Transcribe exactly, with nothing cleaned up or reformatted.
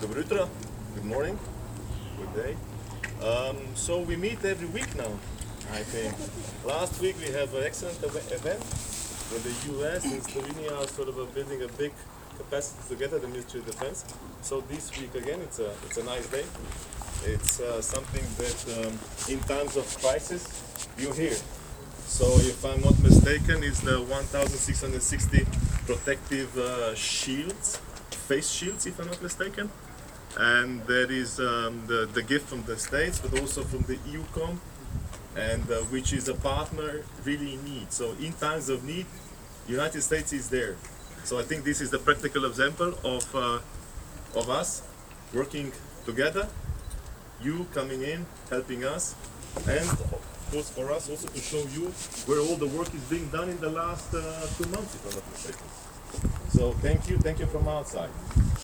Dobro jutro, good morning, good day. Um, so we meet every week now, I think. Last week we had an excellent ev- event where the U S and Slovenia are sort of uh, building a big capacity together, the Ministry of Defense. So this week again, it's a, it's a nice day. It's uh, something that um, in times of crisis, you hear. So if I'm not mistaken, it's the one thousand six hundred sixty protective uh, shields, face shields if I'm not mistaken. And that is um, the, the gift from the States, but also from the E U COM, and uh, which is a partner really in need. So in times of need, United States is there. So I think this is the practical example of, uh, of us working together, you coming in, helping us, and of course for us also to show you where all the work is being done in the last uh, two months, if I'm not mistaken. So thank you, thank you from outside.